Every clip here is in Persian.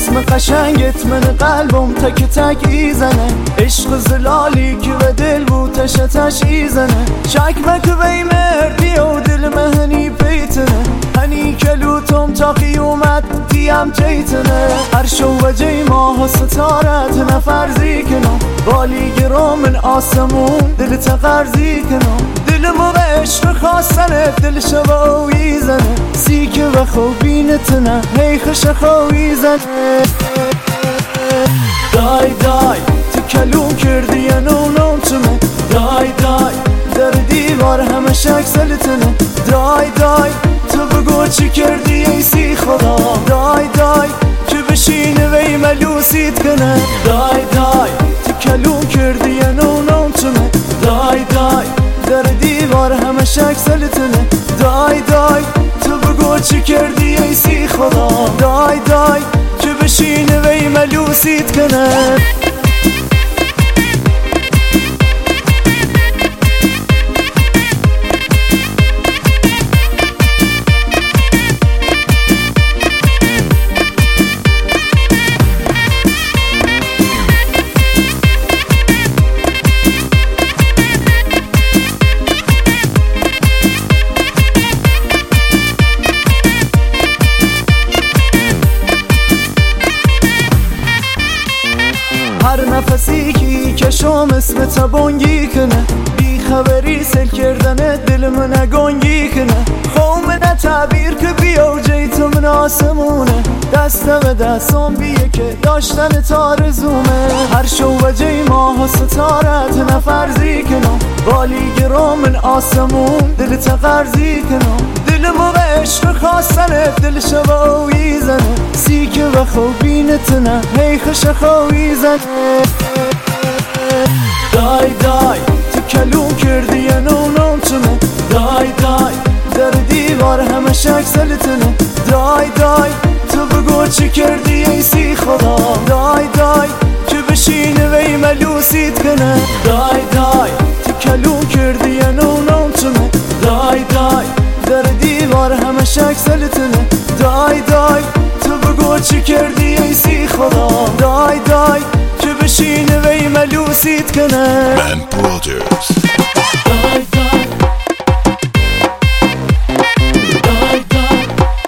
اسم قشنگت من قلبم تک تک ایزنه، عشق زلالی که به دل بوتش تش ایزنه، شک مک وی مردی و دل مهنی پیتنه، هنی کلوتم تا قیومت دیم جیتنه، هر شو و جی ماه و ستارت نفرزی کنم، بالی گرام من آسمون دل تقرزی کنم، دلمو به عشق خواستنه دل شباوی زنه، سیکه و خوبینتنه هی خش خوی زنه. دای دای تو کلون کردی یا نونم تمه، دای دای در دیوار همه شک سلتنه، دای دای تو بگو چی کردی ای سی خدا، دای دای که بشینه وی ملوسیت کنه، دای دای تو کلون کردی یا نونم تمه، دای دای در دیوار همه شک سلتنه، دای دای تو بگو چی کردی ای سی خدا، دای دای که بشینه وی ملوسیت کنه. هر نفسی که کشم اسم تبانگی کنه، بی خبری سل کردن دل من گنگی کنه، خومنه تعبیر که بیا جیت من آسمونه، دستم دستم بیه که داشتن تارزومه، هر شو و جی ماه و ستارت نفرزی کنم، بالی گرام من آسمون دل تقرزی کنم، دلمو به عشق خواستنه دل شباوی زنه، سیکه و خوبینتنه هی خش خوی زنه. دای دای تو کلون کردی یا نونم تمه، دای دای در دیوار همه شک سلتنه، دای دای تو بگو چی کردی ای سی خدا، دای دای که بشینه وی ملوسیت کنه، دای دای تو کلون کردی یا نونم تمه، دای دای در دیوار همه شک سلتنه، دای دای تو بگو چی کردی ای سی خدا، دای دای که بشینه وی ملوسیت کنه. من برادرز دای دای دای دای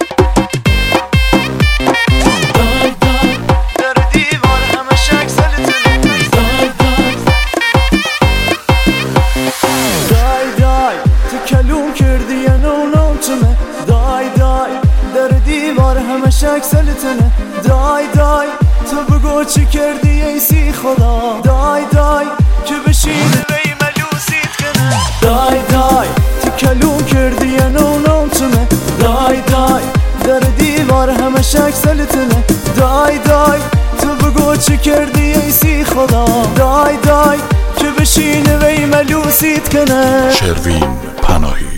دای دای در دیوار همه شک سلتنه، دای دای دای دای تو کلون کردی یا نونم تمه، دای دای در دیوار همه شک سلتنه، دای دای تو بگو چی کردی ای سی خدا، دای دای که بشینه وی ملوسیت کنه، دای دای تو کلون کردی یا نونم تمه، دای دای در دیوار همه شک سلتنه، دای دای تو بگو چی کردی ای سی خدا، دای دای که بشینه وی ملوسیت کنه. شروین پناهی